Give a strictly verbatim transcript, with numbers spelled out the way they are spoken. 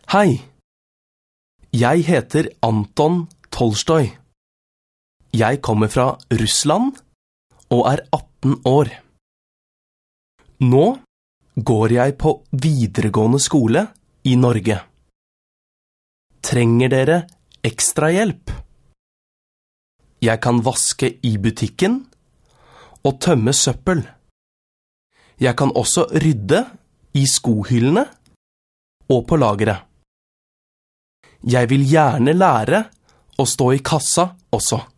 Hei, jeg heter Anton Tolstoj. Jeg kommer fra Russland og er atten år. Nå går jeg på videregående skole i Norge. Trenger dere ekstra hjelp? Jeg kan vaske i butikken og tømme søppel. Jeg kan også rydde i skohyllene og på lageret. Jeg vil gjerne lære å stå i kassa også.